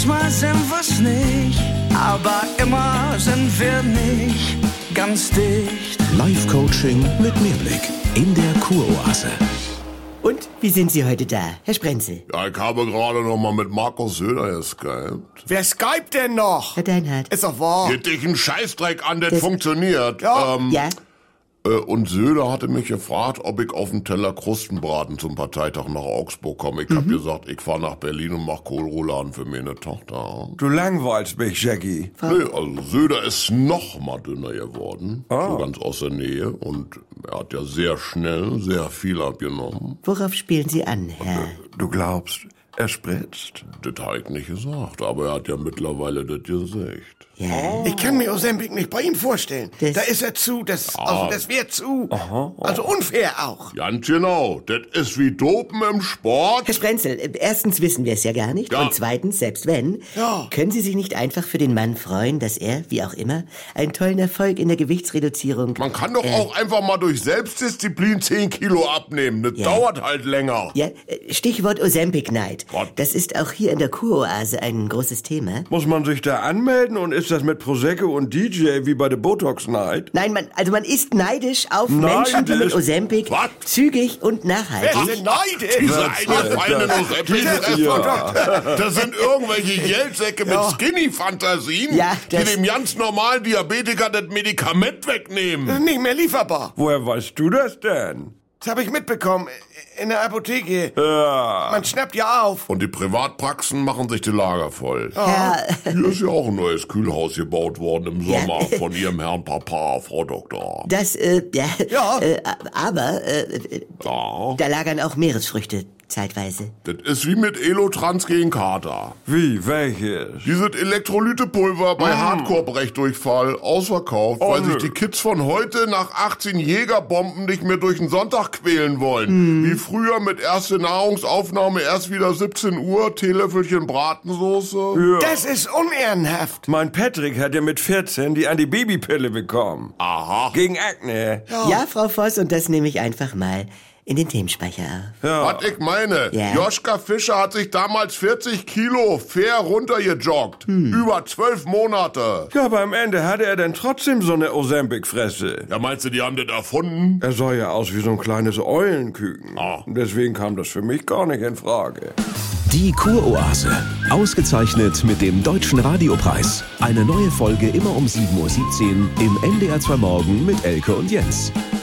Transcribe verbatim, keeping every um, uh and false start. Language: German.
manchmal sind wir's nicht, aber immer sind wir nicht ganz dicht. Live-Coaching mit Mehrblick in der Kuroase. Und wie sind Sie heute da, Herr Sprenzel? Ja, ich habe gerade noch mal mit Markus Söder geskypt. Wer skypt denn noch? Herr Deinhardt. Ist doch wahr. Geht dich einen Scheißdreck an, das, Das- funktioniert. Ja. Ähm, Ja? äh, und Söder hatte mich gefragt, ob ich auf den Teller Krustenbraten zum Parteitag nach Augsburg komme. Ich hab gesagt, ich fahr nach Berlin und mach Kohlrouladen für meine Tochter. Du langweilst mich, Jackie. Nee, also Söder ist noch mal dünner geworden. So ganz aus der Nähe. Und er hat ja sehr schnell sehr viel abgenommen. Worauf spielen Sie an, Herr? Du glaubst, er spritzt? Das habe ich nicht gesagt, aber er hat ja mittlerweile das Gesicht. Ja. Ich kann mir Ozempic nicht bei ihm vorstellen. Das- Da ist er zu, das, also das wäre zu. Also unfair auch. Ganz genau, das ist wie Dopen im Sport. Herr Sprenzel, äh, erstens wissen wir es ja gar nicht. Ja. Und zweitens, selbst wenn, Ja. können Sie sich nicht einfach für den Mann freuen, dass er, wie auch immer, einen tollen Erfolg in der Gewichtsreduzierung... Man kann doch äh, auch einfach mal durch Selbstdisziplin zehn Kilo abnehmen. Das Ja. dauert halt länger. Ja, äh, Stichwort Ozempic-Neid. Gott. Das ist auch hier in der Kuroase ein großes Thema. Muss man sich da anmelden und ist das mit Prosecco und D J wie bei der Botox Night? Nein, man, also man ist neidisch auf Neidisch? Menschen, die mit Ozempic Was? zügig und nachhaltig... Wer ist denn neidisch? Diese eingefallenen Ozempic-Esser. Das sind irgendwelche Geldsäcke mit Skinny-Fantasien, Ja, die das- dem ganz normalen Diabetiker das Medikament wegnehmen. Nicht mehr lieferbar. Woher weißt du das denn? Das habe ich mitbekommen. In der Apotheke. Ja. Man schnappt ja auf. Und die Privatpraxen machen sich die Lager voll. Ja, Hier ist ja auch ein neues Kühlhaus gebaut worden im Ja. Sommer von ihrem Herrn Papa, Frau Doktor. das, äh, ja, Ja. Äh, aber, äh, äh, Ja, da lagern auch Meeresfrüchte zeitweise. das ist wie mit Elotrans gegen Kater. Wie, welches? Dieses Elektrolytepulver bei Hardcore-Brechdurchfall ausverkauft, Oh, weil nö. sich die Kids von heute nach achtzehn Jägerbomben nicht mehr durch den Sonntag quälen wollen. Wie früher mit erste Nahrungsaufnahme erst wieder siebzehn Uhr, Teelöffelchen Bratensoße. Das ist unehrenhaft. Mein Patrick hat ja mit vierzehn die Antibabypille bekommen. Aha. Gegen Akne. Ja, Frau Voss, und das nehme ich einfach mal in den Themenspeicher auf. Was ich meine, Ja. Joschka Fischer hat sich damals vierzig Kilo fair runtergejoggt. Über zwölf Monate. Ja, aber am Ende hatte er dann trotzdem so eine Ozempic-Fresse. Ja, meinst du, die haben das erfunden? Er sah ja aus wie so ein kleines Eulenküken. Ah. Und deswegen kam das für mich gar nicht in Frage. Die Kuroase. Ausgezeichnet mit dem Deutschen Radiopreis. Eine neue Folge immer um sieben Uhr siebzehn im N D R zwei Morgen mit Elke und Jens.